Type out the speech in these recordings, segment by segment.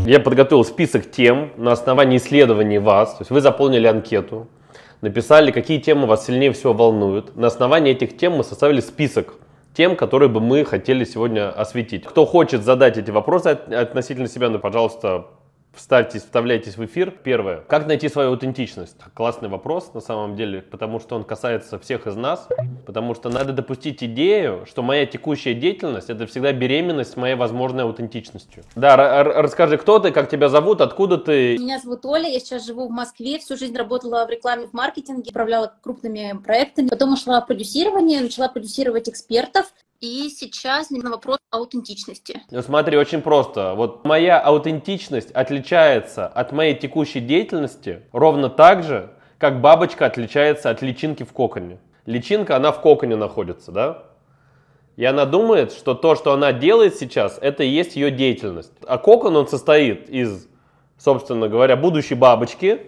Я подготовил список тем на основании исследований вас. То есть вы заполнили анкету, написали, какие темы вас сильнее всего волнуют. На основании этих тем мы составили список тем, которые бы мы хотели сегодня осветить. Кто хочет задать эти вопросы относительно себя, ну, пожалуйста, вставляйтесь в эфир. Первое. Как найти свою аутентичность? Классный вопрос на самом деле, потому что он касается всех из нас. Потому что надо допустить идею, что моя текущая деятельность — это всегда беременность моей возможной аутентичностью. Да, расскажи, кто ты, как тебя зовут, откуда ты? Меня зовут Оля, я сейчас живу в Москве, всю жизнь работала в рекламе, в маркетинге, управляла крупными проектами. Потом ушла в продюсирование, начала продюсировать экспертов. И сейчас на вопрос аутентичности. Ну, смотри, очень просто. Вот моя аутентичность отличается от моей текущей деятельности ровно так же, как бабочка отличается от личинки в коконе. Личинка, она в коконе находится, да? И она думает, что то, что она делает сейчас, это и есть ее деятельность. А кокон, он состоит из, собственно говоря, будущей бабочки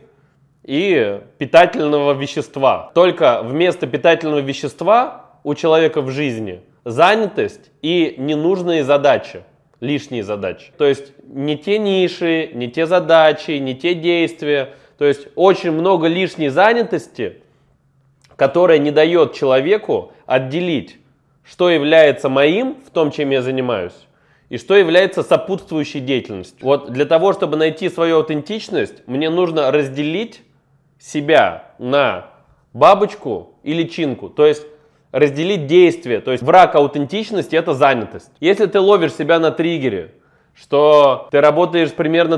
и питательного вещества. Только вместо питательного вещества у человека в жизни занятость и ненужные задачи, лишние задачи. То есть не те ниши, не те задачи, не те действия. То есть очень много лишней занятости, которая не дает человеку отделить, что является моим в том, чем я занимаюсь, и что является сопутствующей деятельностью. Вот для того, чтобы найти свою аутентичность, мне нужно разделить себя на бабочку и личинку. То есть разделить действие, то есть враг аутентичности — это занятость. Если ты ловишь себя на триггере, что ты работаешь примерно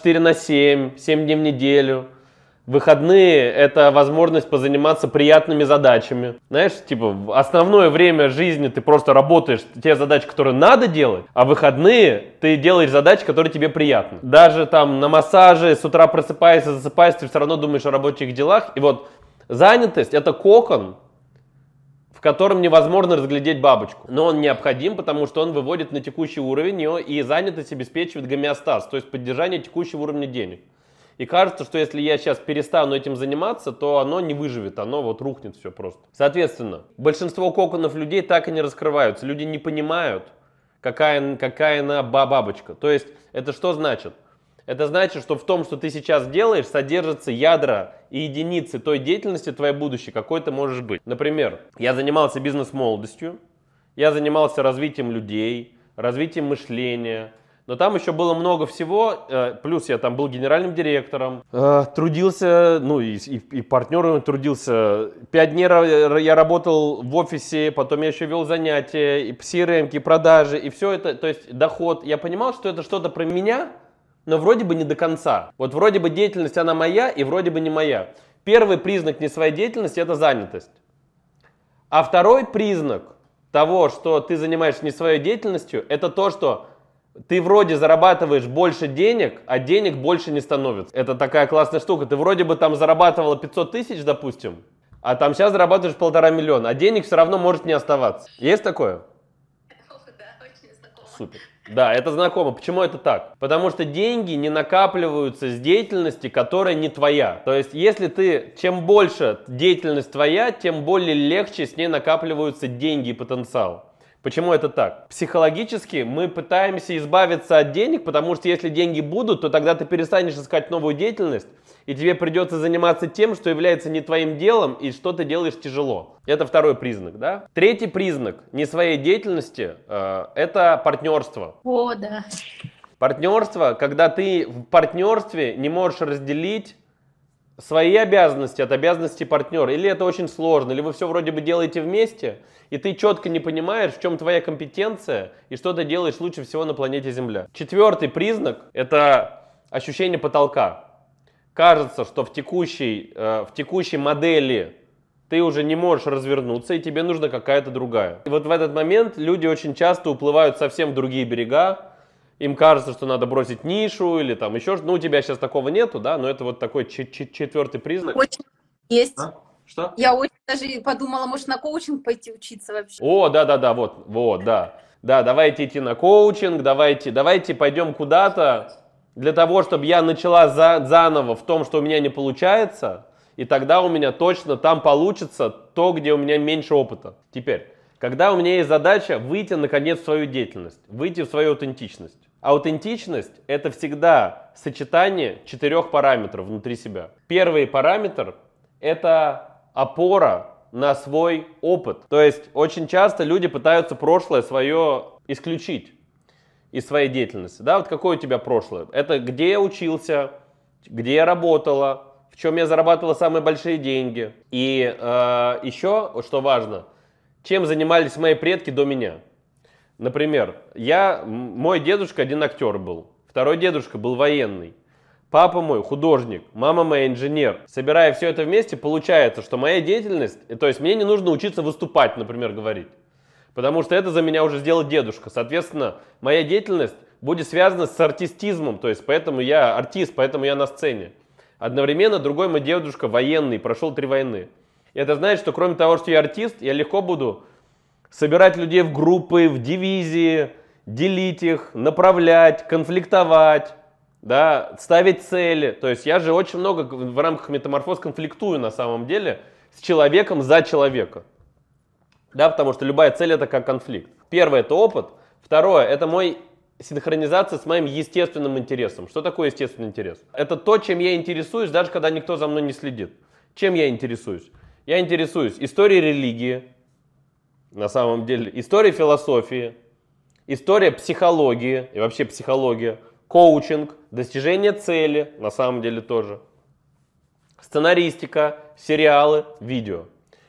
24/7, 7 дней в неделю, выходные — это возможность позаниматься приятными задачами. Знаешь, типа основное время жизни ты просто работаешь те задачи, которые надо делать, а выходные ты делаешь задачи, которые тебе приятны. Даже там на массаже с утра просыпаешься, засыпаешь, ты все равно думаешь о рабочих делах. И вот занятость — это кокон, в котором невозможно разглядеть бабочку. Но он необходим, потому что он выводит на текущий уровень ее, и занятость обеспечивает гомеостаз, то есть поддержание текущего уровня денег. И кажется, что если я сейчас перестану этим заниматься, то оно не выживет, оно вот рухнет все просто. Соответственно, большинство коконов людей так и не раскрываются. Люди не понимают, какая она бабочка. То есть это что значит? Это значит, что в том, что ты сейчас делаешь, содержатся ядра и единицы той деятельности твоей будущей, какой ты можешь быть. Например, я занимался бизнес-молодостью, я занимался развитием людей, развитием мышления, но там еще было много всего, плюс я там был генеральным директором, трудился, ну и партнером трудился. 5 дней я работал в офисе, потом я еще вел занятия, и CRM, и продажи, и все это, то есть доход. Я понимал, что это что-то про меня, но вроде бы не до конца. Вот вроде бы деятельность она моя и вроде бы не моя. Первый признак не своей деятельности — это занятость. А второй признак того, что ты занимаешься не своей деятельностью, это то, что ты вроде зарабатываешь больше денег, а денег больше не становится. Это такая классная штука. Ты вроде бы там зарабатывала 500 тысяч, допустим, а там сейчас зарабатываешь 1,5 миллиона, а денег все равно может не оставаться. Есть такое? Да, очень знакомо. Супер. Да, это знакомо. Почему это так? Потому что деньги не накапливаются с деятельности, которая не твоя. То есть, если чем больше деятельность твоя, тем более легче с ней накапливаются деньги и потенциал. Почему это так? Психологически мы пытаемся избавиться от денег, потому что если деньги будут, то тогда ты перестанешь искать новую деятельность, и тебе придется заниматься тем, что является не твоим делом, и что ты делаешь тяжело. Это второй признак, да? Третий признак не своей деятельности это партнерство. О, да. Партнерство, когда ты в партнерстве не можешь разделить свои обязанности от обязанностей партнера. Или это очень сложно, или вы все вроде бы делаете вместе, и ты четко не понимаешь, в чем твоя компетенция и что ты делаешь лучше всего на планете Земля. Четвертый признак – это ощущение потолка. Кажется, что в текущей модели ты уже не можешь развернуться, и тебе нужна какая-то другая. И вот в этот момент люди очень часто уплывают совсем в другие берега. Им кажется, что надо бросить нишу или там еще что-то. Ну, у тебя сейчас такого нету, да, но это вот такой четвертый признак. Очень есть. А? Что? Я очень даже подумала, может, на коучинг пойти учиться вообще. О, да, вот, да. Да, давайте идти на коучинг, давайте пойдем куда-то для того, чтобы я начала заново в том, что у меня не получается, и тогда у меня точно там получится то, где у меня меньше опыта. Теперь, когда у меня есть задача выйти наконец в свою деятельность, выйти в свою аутентичность. Аутентичность – это всегда сочетание 4 параметров внутри себя. Первый параметр – это опора на свой опыт. То есть очень часто люди пытаются прошлое свое исключить из своей деятельности. Да, вот какое у тебя прошлое? Это где я учился, где я работала, в чем я зарабатывала самые большие деньги. И еще, что важно, чем занимались мои предки до меня. Например, мой дедушка один актер был, второй дедушка был военный, папа мой художник, мама моя инженер. Собирая все это вместе, получается, что моя деятельность, то есть мне не нужно учиться выступать, например, говорить, потому что это за меня уже сделал дедушка. Соответственно, моя деятельность будет связана с артистизмом, то есть поэтому я артист, поэтому я на сцене. Одновременно другой мой дедушка военный, прошел 3 войны. И это значит, что кроме того, что я артист, я легко буду собирать людей в группы, в дивизии, делить их, направлять, конфликтовать, да, ставить цели. То есть я же очень много в рамках метаморфоз конфликтую на самом деле с человеком за человека. Да, потому что любая цель это как конфликт. Первое это опыт. Второе это мой синхронизация с моим естественным интересом. Что такое естественный интерес? Это то, чем я интересуюсь, даже когда никто за мной не следит. Чем я интересуюсь? Я интересуюсь историей религии, на самом деле, историей философии, история психологии и вообще психология, коучинг, достижение цели, на самом деле тоже, сценаристика, сериалы, видео.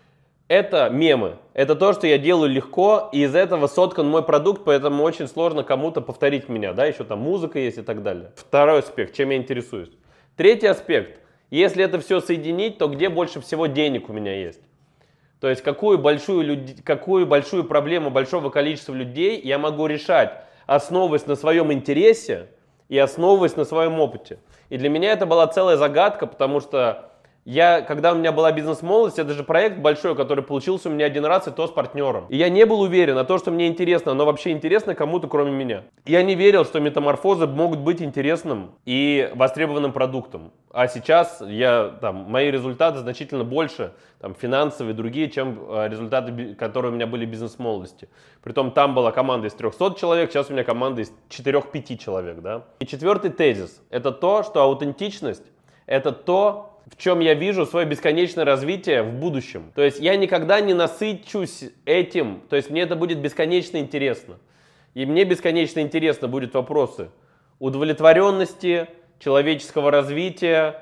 Это мемы, это то, что я делаю легко, и из этого соткан мой продукт, поэтому очень сложно кому-то повторить меня, да, еще там музыка есть и так далее. Второй аспект, чем я интересуюсь. Третий аспект, если это все соединить, то где больше всего денег у меня есть? То есть какую большую проблему большого количества людей я могу решать, основываясь на своем интересе и основываясь на своем опыте. И для меня это была целая загадка, потому что когда у меня была бизнес-молодость, это же проект большой, который получился у меня один раз, и то с партнером. И я не был уверен, то, что мне интересно, оно вообще интересно кому-то, кроме меня. Я не верил, что метаморфозы могут быть интересным и востребованным продуктом. А сейчас мои результаты значительно больше, финансовые и другие, чем результаты, которые у меня были в бизнес-молодости. Притом там была команда из 300 человек, сейчас у меня команда из 4-5 человек. Да? И четвертый тезис – это то, что аутентичность – это то, в чем я вижу свое бесконечное развитие в будущем. То есть я никогда не насычусь этим, то есть мне это будет бесконечно интересно. И мне бесконечно интересно будут вопросы удовлетворенности, человеческого развития,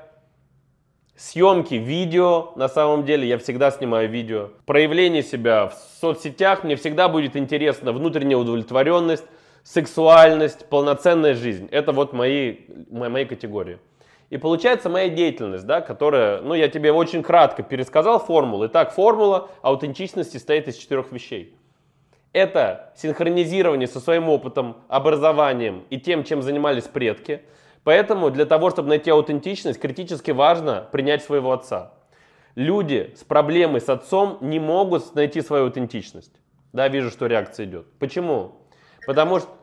съемки видео, на самом деле я всегда снимаю видео, проявление себя в соцсетях, мне всегда будет интересно внутренняя удовлетворенность, сексуальность, полноценная жизнь. Это вот мои категории. И получается моя деятельность, да, которая, я тебе очень кратко пересказал формулу. Итак, формула аутентичности состоит из 4 вещей. Это синхронизирование со своим опытом, образованием и тем, чем занимались предки. Поэтому для того, чтобы найти аутентичность, критически важно принять своего отца. Люди с проблемой с отцом не могут найти свою аутентичность. Да, вижу, что реакция идет. Почему? Потому что...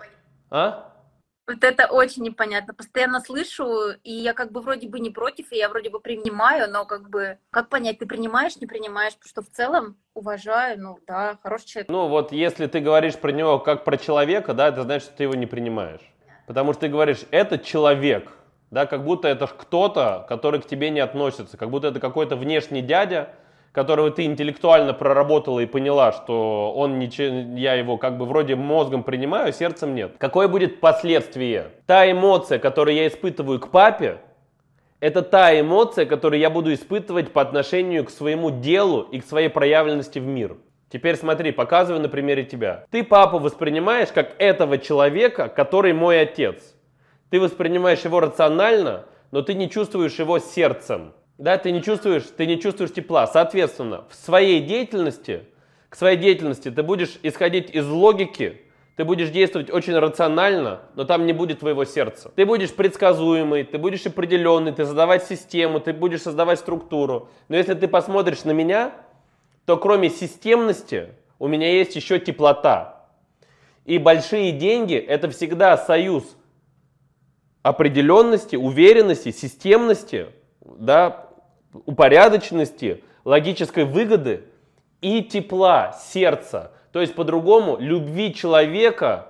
Вот это очень непонятно. Постоянно слышу, и я вроде бы не против, и я вроде бы принимаю, но как понять, ты принимаешь, не принимаешь, потому что в целом уважаю, да, хороший человек. Вот если ты говоришь про него как про человека, да, это значит, что ты его не принимаешь. Потому что ты говоришь, это человек, да, как будто это кто-то, который к тебе не относится, как будто это какой-то внешний дядя, которого ты интеллектуально проработала и поняла, что я его вроде мозгом принимаю, а сердцем нет. Какое будет последствие? Та эмоция, которую я испытываю к папе, это та эмоция, которую я буду испытывать по отношению к своему делу и к своей проявленности в мир. Теперь смотри, показываю на примере тебя. Ты папу воспринимаешь как этого человека, который мой отец. Ты воспринимаешь его рационально, но ты не чувствуешь его сердцем. Да, ты не чувствуешь тепла. Соответственно, к своей деятельности ты будешь исходить из логики, ты будешь действовать очень рационально, но там не будет твоего сердца. Ты будешь предсказуемый, ты будешь определенный, ты создавать систему, ты будешь создавать структуру. Но если ты посмотришь на меня, то кроме системности у меня есть еще теплота. И большие деньги – это всегда союз определенности, уверенности, системности, да, упорядоченности, логической выгоды и тепла сердца. То есть по-другому любви человека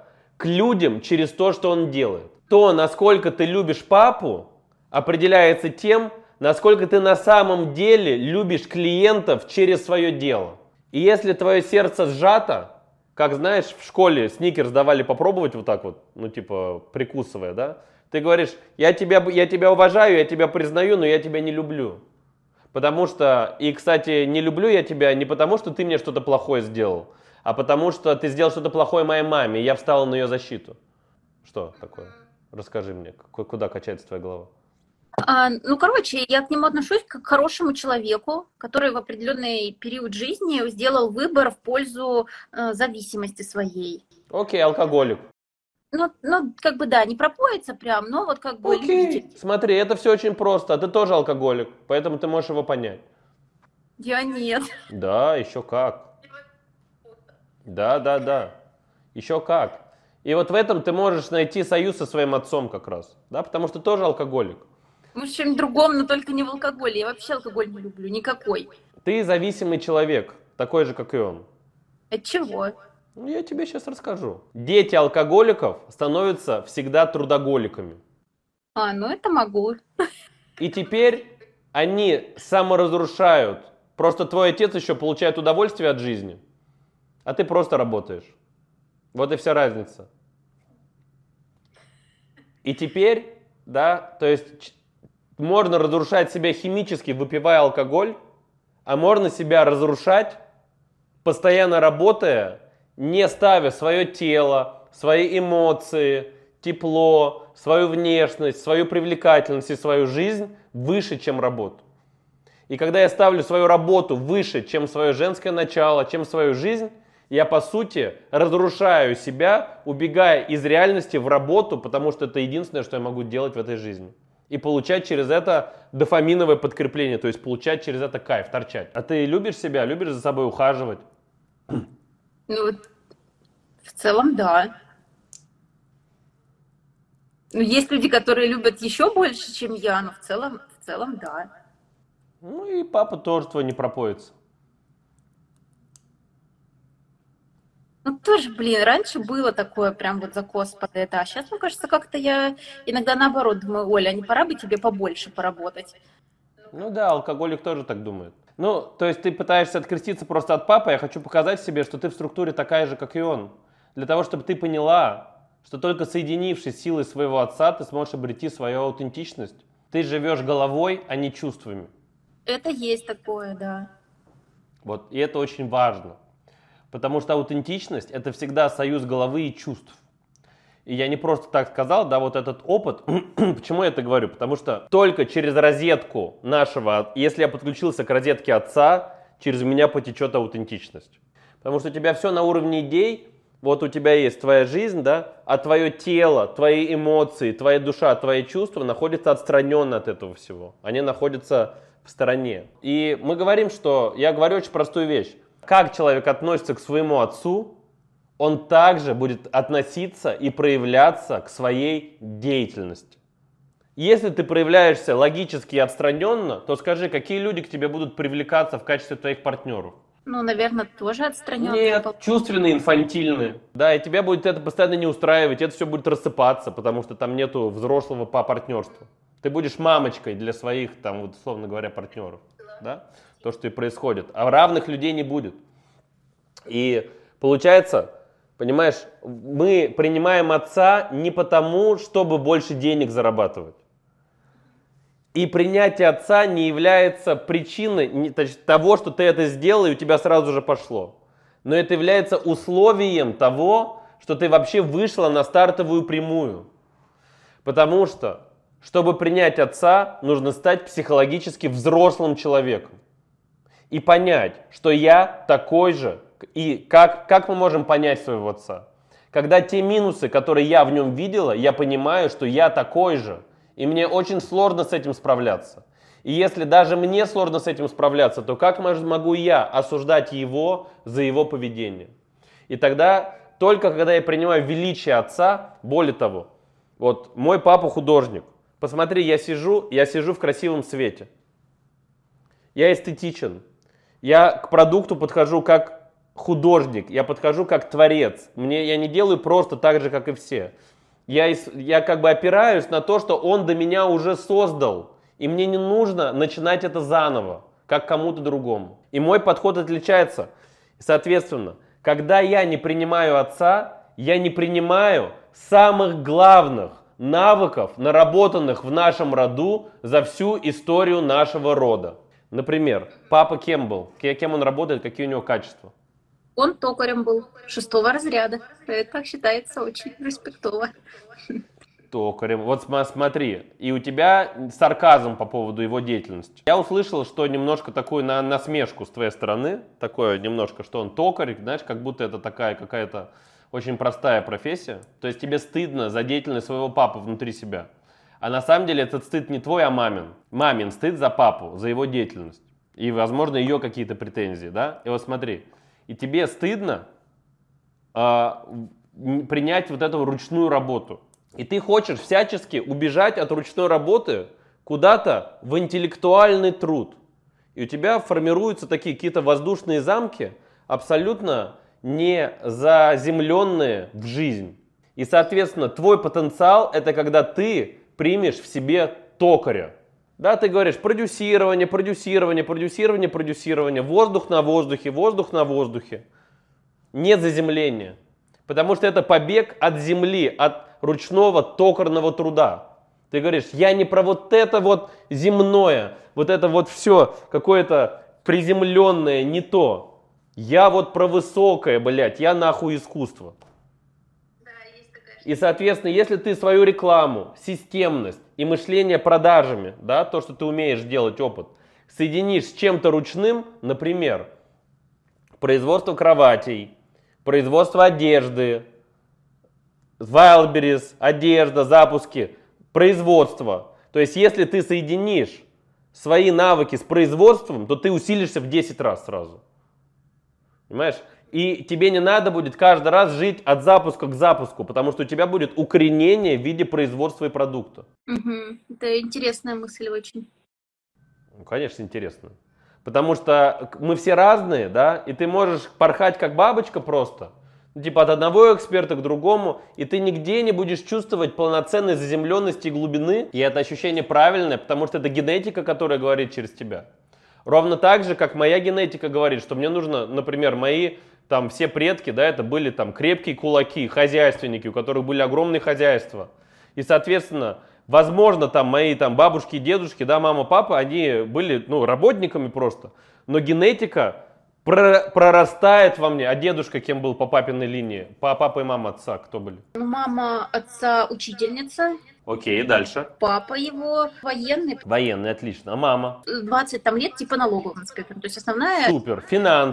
к людям через то, что он делает. То, насколько ты любишь папу, определяется тем, насколько ты на самом деле любишь клиентов через свое дело. И если твое сердце сжато, как знаешь, в школе сникерс давали попробовать вот так вот, ну типа прикусывая, да? Ты говоришь, я тебя уважаю, я тебя признаю, но я тебя не люблю. Потому что, и кстати, не люблю я тебя не потому, что ты мне что-то плохое сделал, а потому что ты сделал что-то плохое моей маме, и я встал на ее защиту. Что такое? Расскажи мне, куда качается твоя голова? Ну, короче, я к нему отношусь как к хорошему человеку, который в определенный период жизни сделал выбор в пользу зависимости своей. Окей, алкоголик. Ну, как бы да, не пропоится прям, но вот как бы Окей, любитель. смотри, это все очень просто, а ты тоже алкоголик, поэтому ты можешь его понять. Я нет. Да, еще как. Да, еще как. И вот в этом ты можешь найти союз со своим отцом как раз, да, потому что тоже алкоголик. Может, в чем-нибудь другом, но только не в алкоголе. Я вообще алкоголь не люблю, никакой. Ты зависимый человек, такой же, как и он. От чего? Ну, я тебе сейчас расскажу. Дети алкоголиков становятся всегда трудоголиками. Ну это могу. И теперь они саморазрушают. Просто твой отец еще получает удовольствие от жизни, а ты просто работаешь. Вот и вся разница. И теперь, да, то есть можно разрушать себя химически, выпивая алкоголь, а можно себя разрушать, постоянно работая, не ставя свое тело, свои эмоции, тепло, свою внешность, свою привлекательность и свою жизнь выше, чем работу. И когда я ставлю свою работу выше, чем свое женское начало, чем свою жизнь, я, по сути, разрушаю себя, убегая из реальности в работу, потому что это единственное, что я могу делать в этой жизни. И получать через это дофаминовое подкрепление, то есть получать через это кайф, торчать. А ты любишь себя, любишь за собой ухаживать? Ну, в целом, да. Ну, есть люди, которые любят еще больше, чем я, но в целом, да. Ну и папа тоже твой не пропоится. Ну, тоже, блин, раньше было такое прям вот закос под это, а сейчас, мне кажется, как-то я иногда наоборот думаю, Оля, а не пора бы тебе побольше поработать? Ну да, алкоголик тоже так думает. Ну, то есть ты пытаешься откреститься просто от папы, я хочу показать себе, что ты в структуре такая же, как и он. Для того, чтобы ты поняла, что только соединившись с силой своего отца, ты сможешь обрести свою аутентичность. Ты живешь головой, а не чувствами. Это есть такое, да. Вот, и это очень важно. Потому что аутентичность – это всегда союз головы и чувств. И я не просто так сказал, да, вот этот опыт. Почему я это говорю? Потому что только через розетку нашего, если я подключился к розетке отца, через меня потечет аутентичность. Потому что у тебя все на уровне идей, вот у тебя есть твоя жизнь, да, а твое тело, твои эмоции, твоя душа, твои чувства находятся отстраненно от этого всего. Они находятся в стороне. И мы говорим, что, я говорю очень простую вещь. Как человек относится к своему отцу, он также будет относиться и проявляться к своей деятельности. Если ты проявляешься логически и отстраненно, то скажи, какие люди к тебе будут привлекаться в качестве твоих партнеров? Ну, наверное, тоже отстраненные. Нет, чувственные, инфантильные. Да, и тебя будет это постоянно не устраивать, это все будет рассыпаться, потому что там нету взрослого по партнерству. Ты будешь мамочкой для своих, там, вот, условно говоря, партнеров. Да? То, что и происходит. А равных людей не будет. И получается, понимаешь, мы принимаем отца не потому, чтобы больше денег зарабатывать. И принятие отца не является причиной того, что ты это сделал, и у тебя сразу же пошло. Но это является условием того, что ты вообще вышла на стартовую прямую. Потому что, чтобы принять отца, нужно стать психологически взрослым человеком. И понять, что я такой же. И как мы можем понять своего отца? Когда те минусы, которые я в нем видела, я понимаю, что я такой же. И мне очень сложно с этим справляться. И если даже мне сложно с этим справляться, то как могу я осуждать его за его поведение? И тогда, только когда я принимаю величие отца, более того, вот мой папа художник. Посмотри, я сижу в красивом свете. Я эстетичен. Я к продукту подхожу как художник, я подхожу как творец. Я не делаю просто так же, как и все. Я как бы опираюсь на то, что он до меня уже создал. И мне не нужно начинать это заново, как кому-то другому. И мой подход отличается. Соответственно, когда я не принимаю отца, я не принимаю самых главных навыков, наработанных в нашем роду за всю историю нашего рода. Например, папа кем был? Кем он работает? Какие у него качества? Он токарем был 6-го разряда. Это считается очень респектово. Токарем. Вот смотри, и у тебя сарказм по поводу его деятельности. Я услышал, что немножко такую насмешку с твоей стороны, такое немножко, что он токарь, знаешь, как будто это такая какая-то очень простая профессия. То есть тебе стыдно за деятельность своего папы внутри себя. А на самом деле этот стыд не твой, а мамин. Мамин стыд за папу, за его деятельность. И, возможно, ее какие-то претензии, да? И вот смотри, и тебе стыдно принять вот эту ручную работу. И ты хочешь всячески убежать от ручной работы куда-то в интеллектуальный труд. И у тебя формируются такие какие-то воздушные замки, абсолютно не заземленные в жизнь. И, соответственно, твой потенциал – это когда ты примешь в себе токаря. Да, ты говоришь продюсирование, продюсирование, продюсирование, продюсирование, воздух на воздухе, воздух на воздухе. Нет заземления. Потому что это побег от земли, от ручного токарного труда. Ты говоришь, я не про вот это вот земное, вот это вот все какое-то приземленное, не то. Я вот про высокое, блядь, я нахуй искусство. И, соответственно, если ты свою рекламу, системность и мышление продажами, да, то, что ты умеешь делать опыт, соединишь с чем-то ручным, например, производство кроватей, производство одежды, Wildberries, одежда, запуски, производство. То есть, если ты соединишь свои навыки с производством, то ты усилишься в 10 раз сразу. Понимаешь? И тебе не надо будет каждый раз жить от запуска к запуску, потому что у тебя будет укоренение в виде производства и продукта. Угу. Это интересная мысль очень. Ну, конечно, интересно. Потому что мы все разные, да, и ты можешь порхать как бабочка просто, типа от одного эксперта к другому, и ты нигде не будешь чувствовать полноценной заземленности и глубины, и это ощущение правильное, потому что это генетика, которая говорит через тебя. Ровно так же, как моя генетика говорит, что мне нужно, например, мои там все предки, да, это были там крепкие кулаки, хозяйственники, у которых были огромные хозяйства. И, соответственно, возможно, там мои там бабушки и дедушки, да, мама, папа, они были, ну, работниками просто. Но генетика прорастает во мне. А дедушка кем был по папиной линии? Папа и мама отца кто были? Ну, мама отца учительница. Окей, дальше. Папа его военный. Военный, отлично. А мама? 20 там лет типа налоговым инспектором. То есть основная... Супер.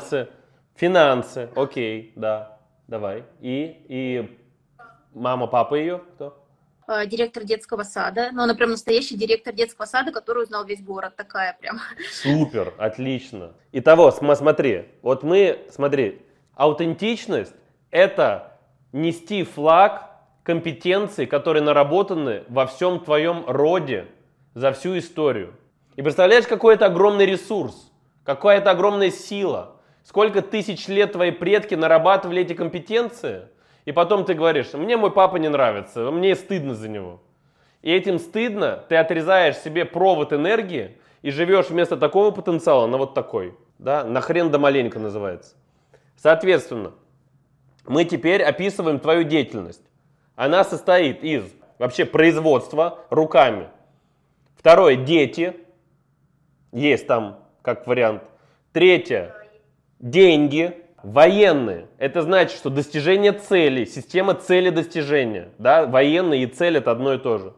Финансы. Окей, да. Давай. И мама, папа ее кто? Директор детского сада. Но она прям настоящий директор детского сада, который узнал весь город. Такая прям. Супер, отлично. Итого, смотри. Вот смотри, аутентичность – это нести флаг компетенций, которые наработаны во всем твоем роде за всю историю. И представляешь, какой это огромный ресурс, какая это огромная сила. Сколько тысяч лет твои предки нарабатывали эти компетенции, и потом ты говоришь, мне мой папа не нравится, мне стыдно за него. И этим стыдно, ты отрезаешь себе провод энергии и живешь вместо такого потенциала на вот такой. Да? Нахрен да маленько называется. Соответственно, мы теперь описываем твою деятельность. Она состоит из вообще производства руками. Второе, дети. Есть там как вариант. Третье, деньги. Военные. Это значит, что достижение цели, система цели достижения. Да? Военные и цель это одно и то же.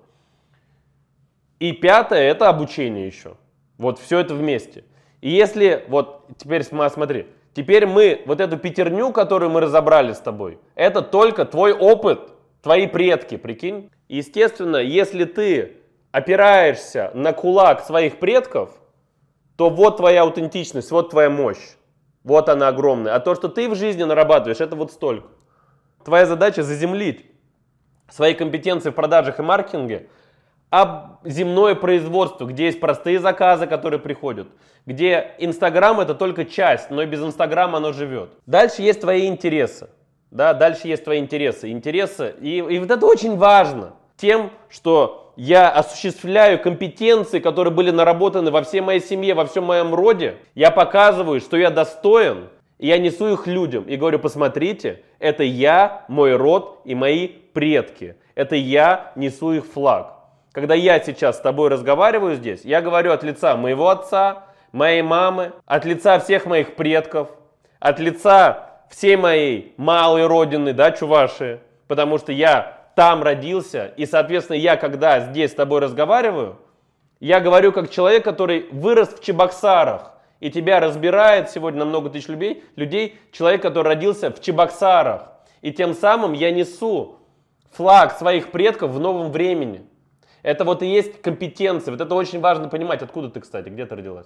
И пятое, это обучение еще. Вот все это вместе. И если, вот теперь смотри, теперь мы, вот эту пятерню, которую мы разобрали с тобой, это только твой опыт, твои предки, прикинь. Естественно, если ты опираешься на кулак своих предков, то вот твоя аутентичность, вот твоя мощь. Вот она огромная. А то, что ты в жизни нарабатываешь, это вот столько. Твоя задача заземлить свои компетенции в продажах и маркетинге, об земное производство, где есть простые заказы, которые приходят, где Инстаграм это только часть, но и без Инстаграма оно живет. Дальше есть твои интересы. Да, дальше есть твои интересы. И вот это очень важно. Тем, что я осуществляю компетенции, которые были наработаны во всей моей семье, во всем моем роде, я показываю, что я достоин, и я несу их людям. И говорю, посмотрите, это я, мой род и мои предки. Это я несу их флаг. Когда я сейчас с тобой разговариваю здесь, я говорю от лица моего отца, моей мамы, от лица всех моих предков, от лица всей моей малой родины, да, Чувашии, потому что я там родился, и, соответственно, я, когда здесь с тобой разговариваю, я говорю как человек, который вырос в Чебоксарах, и тебя разбирает сегодня на много тысяч людей, человек, который родился в Чебоксарах, и тем самым я несу флаг своих предков в новом времени. Это вот и есть компетенция, вот это очень важно понимать. Откуда ты, кстати, где ты родилась?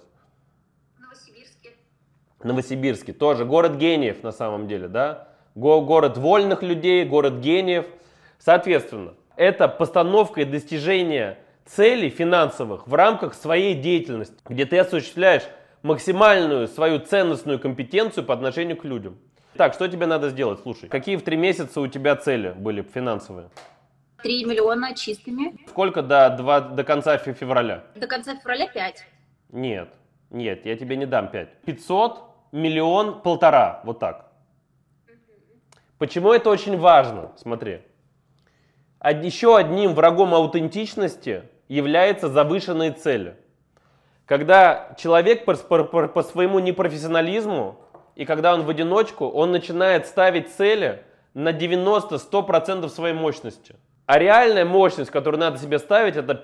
Новосибирске, тоже город гениев на самом деле, да? Город вольных людей, город гениев. Соответственно, это постановка и достижение целей финансовых в рамках своей деятельности, где ты осуществляешь максимальную свою ценностную компетенцию по отношению к людям. Так, что тебе надо сделать? Слушай, какие в 3 месяца у тебя цели были финансовые? 3 миллиона чистыми. Сколько до конца февраля? До конца февраля 5. Нет, я тебе не дам 5. 500, миллион, 1,5, вот так. Почему это очень важно? Смотри. Еще одним врагом аутентичности являются завышенные цели. Когда человек по своему непрофессионализму, и когда он в одиночку, он начинает ставить цели на 90-100% своей мощности. А реальная мощность, которую надо себе ставить, это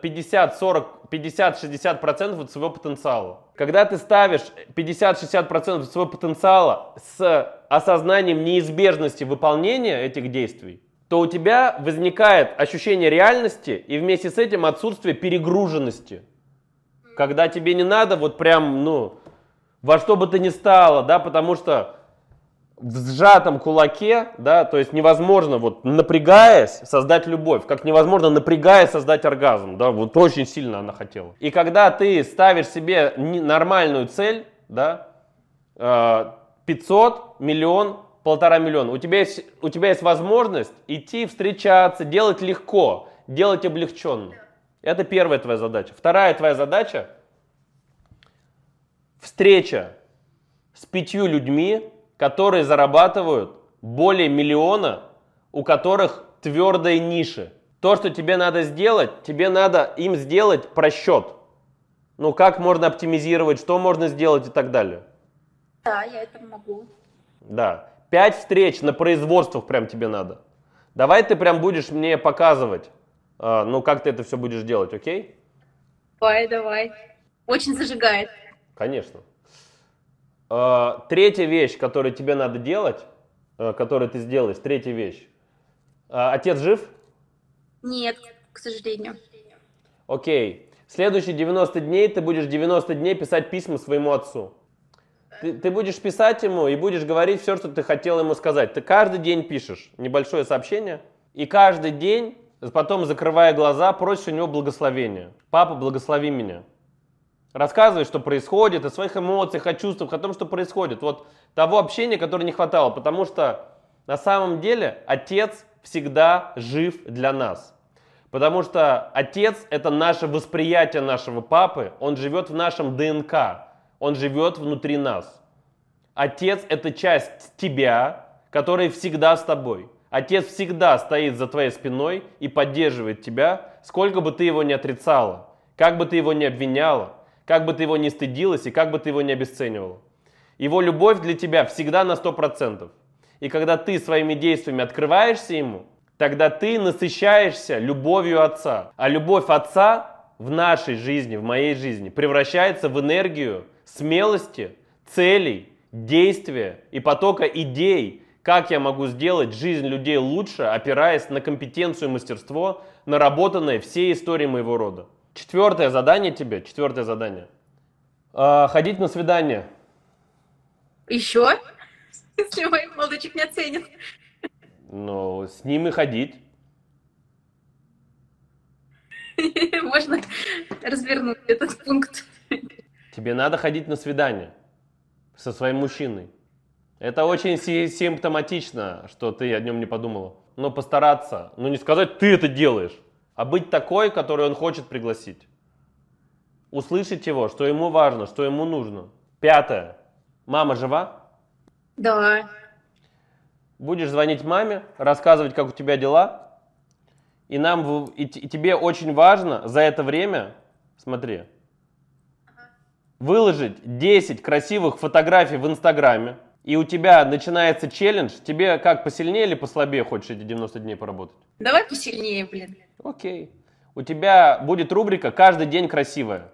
50-60% от своего потенциала. Когда ты ставишь 50-60% своего потенциала с осознанием неизбежности выполнения этих действий, то у тебя возникает ощущение реальности и вместе с этим отсутствие перегруженности. Когда тебе не надо вот прям, во что бы то ни стало, да, потому что в сжатом кулаке, да, то есть невозможно вот напрягаясь создать любовь, как невозможно напрягаясь создать оргазм, да, вот очень сильно она хотела. И когда ты ставишь себе нормальную цель, да, 500, миллион, 1,5 миллиона, у тебя есть возможность идти встречаться, делать легко, делать облегченно. Это первая твоя задача. Вторая твоя задача – встреча с 5 людьми, которые зарабатывают более миллиона, у которых твердые ниши. То, что тебе надо сделать, тебе надо им сделать просчет. Как можно оптимизировать, что можно сделать и так далее. Да, я это могу. Да. 5 встреч на производствах прям тебе надо. Давай ты прям будешь мне показывать, как ты это все будешь делать, окей? Давай. Очень зажигает. Конечно. Третья вещь, которую тебе надо делать, которую ты сделаешь, третья вещь. Отец жив? Нет, к сожалению. Окей. Следующие 90 дней ты будешь 90 дней писать письма своему отцу. Ты будешь писать ему и будешь говорить все, что ты хотел ему сказать. Ты каждый день пишешь небольшое сообщение, и каждый день, потом, закрывая глаза, просишь у него благословения. Папа, благослови меня. Рассказывай, что происходит, о своих эмоциях, о чувствах, о том, что происходит. Вот того общения, которого не хватало. Потому что на самом деле отец всегда жив для нас. Потому что отец – это наше восприятие нашего папы. Он живет в нашем ДНК. Он живет внутри нас. Отец – это часть тебя, которая всегда с тобой. Отец всегда стоит за твоей спиной и поддерживает тебя, сколько бы ты его ни отрицала, как бы ты его ни обвиняла, как бы ты его ни стыдилась и как бы ты его ни обесценивала. Его любовь для тебя всегда на 100%. И когда ты своими действиями открываешься ему, тогда ты насыщаешься любовью отца. А любовь отца в нашей жизни, в моей жизни, превращается в энергию смелости, целей, действия и потока идей, как я могу сделать жизнь людей лучше, опираясь на компетенцию и мастерство, наработанное всей историей моего рода. Четвертое задание. Ходить на свидание. Еще? Если мой молодочек не оценит. С ним и ходить. Можно развернуть этот пункт. Тебе надо ходить на свидание со своим мужчиной. Это очень симптоматично, что ты о нем не подумала. Но постараться, не сказать «ты это делаешь», а быть такой, который он хочет пригласить. Услышать его, что ему важно, что ему нужно. 5. Мама жива? Да. Будешь звонить маме, рассказывать, как у тебя дела. И тебе очень важно за это время, смотри, выложить 10 красивых фотографий в Инстаграме. И у тебя начинается челлендж. Тебе как, посильнее или послабее хочешь эти 90 дней поработать? Давай посильнее, блин. Окей. У тебя будет рубрика «Каждый день красивая».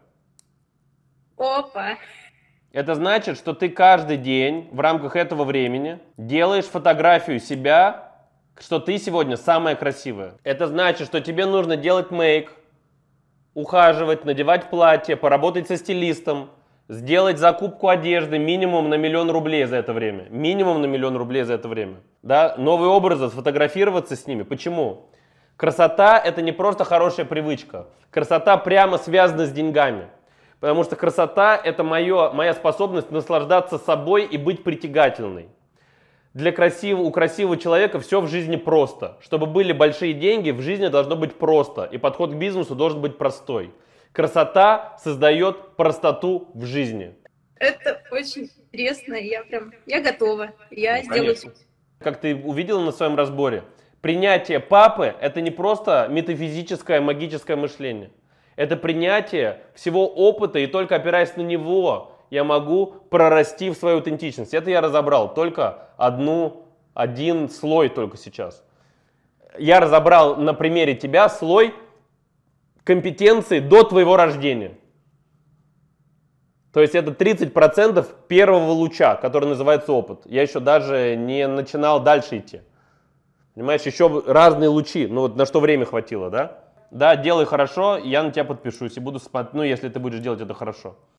Опа. Это значит, что ты каждый день в рамках этого времени делаешь фотографию себя, что ты сегодня самая красивая. Это значит, что тебе нужно делать мейк, ухаживать, надевать платье, поработать со стилистом, сделать закупку одежды минимум на 1 000 000 рублей за это время. Минимум на 1 000 000 рублей за это время. Да? Новые образы, сфотографироваться с ними. Почему? Красота – это не просто хорошая привычка. Красота прямо связана с деньгами. Потому что красота – это моя способность наслаждаться собой и быть притягательной. У красивого человека все в жизни просто. Чтобы были большие деньги, в жизни должно быть просто. И подход к бизнесу должен быть простой. Красота создает простоту в жизни. Это очень интересно, я готова, я сделаю. Как ты увидела на своем разборе, принятие папы – это не просто метафизическое, магическое мышление. Это принятие всего опыта, и только опираясь на него, я могу прорасти в свою аутентичность. Это я разобрал только один слой только сейчас. Я разобрал на примере тебя слой компетенции до твоего рождения. То есть это 30% первого луча, который называется опыт. Я еще даже не начинал дальше идти. Понимаешь, еще разные лучи. На что время хватило, да? Да, делай хорошо, я на тебя подпишусь и буду смотреть, если ты будешь делать это хорошо.